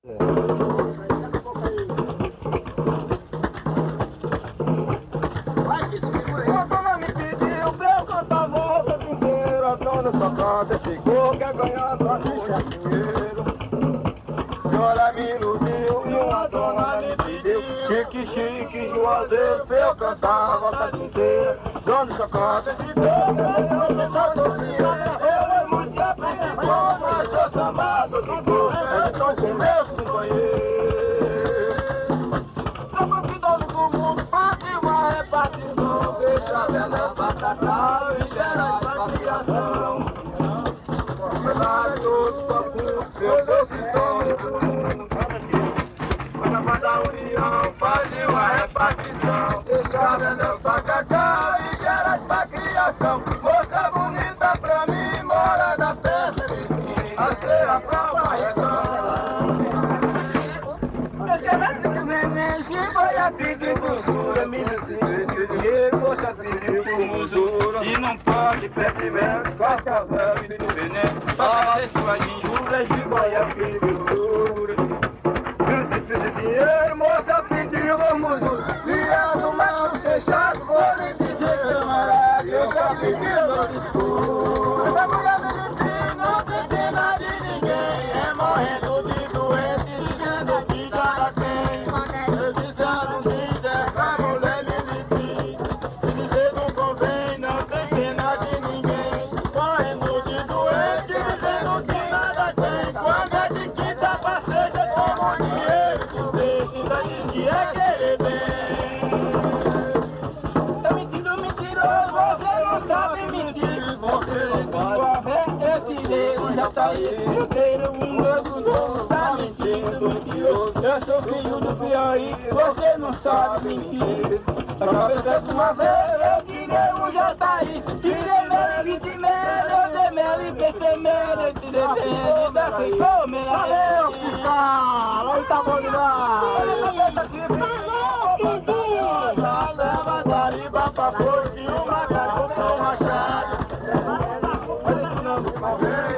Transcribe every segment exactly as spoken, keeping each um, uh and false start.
Socrata ficou, quer ganhar só tinha dinheiro. Senhora me iludiu e uma dona me pediu. Chique, chique, juazeiro, pra eu cantar a volta inteira. Dona Socrata ficou, eu só dormia. Eu é muito aprendizado, mas sou chamado de cor. Então com meus companheiros. Somos que dono do mundo, faz uma repartição. Deixa a vela batata e gera expatriação. Todos papudos, eu decisão. Quando a união faz uma repartição, deixa a vela pra cá e gera expatriação. Moça bonita pra mim, mora da festa de mim, a serra pra barretão. Que vai a pedir doçura, minha senhora, dinheiro, moça pediu por usura. E não pode perdimento, faz cavalo e do veneno. Para sua injúria, de vai a pedir doçura. Eu te pedi dinheiro, moça pediu por usura. Viado, mal fechado, vou lhe dizer, camarada, eu já pedi a desculpa. Essa mulher de ti não tem pena de ninguém, é morrendo de doente, dizendo que já tem. Eu tenho um novo dono, tá mentindo, mentiroso. Eu sou filho do Piauí, você não sabe mentir. A cabeça de uma vez, eu tirei um Jataí. Tirei meu vinte mel, eu dei mel e pensei mel. Eu tirei mel, ainda ficou mel. Valeu, fiscal, aí tá bom demais. Olha a cabeça aqui, filho. Leva da riba pra força e o macaco com machado. Olha esse nome de uma vez.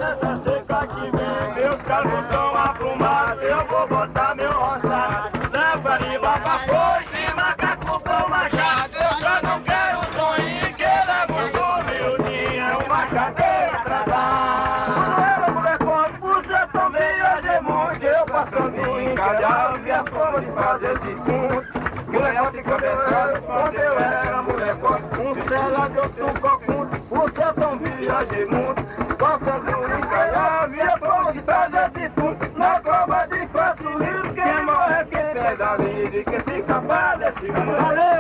Meus carros estão aprumados, eu vou botar meu roçado. Leva riba pra foice e macaco com machado. Eu já não quero um sonho que leva o meu dia, um machadeiro atrasado. Quando era molecão, você também hoje é muito. Eu passando em calhau, vi a forma de fazer de fundo. Molecão de cabeçado, quando eu era molecão. Um selador de um cocum, você também viajei muito. Passando em calhau, vi a forma de fazer de fundo. Na cova de quatro livros, quem morre, quem pega a vida e quem fica padece.